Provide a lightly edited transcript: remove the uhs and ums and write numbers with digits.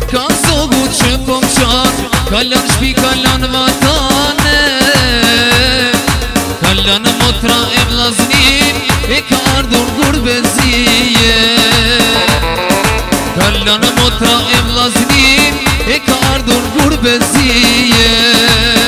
Kazogu që po më qanë Kalan shpi, kalan vatane Kalan motra e vlaznin E ka ardhur gurbezije Kalan motra e vlaznin E ka ardhur gurbezije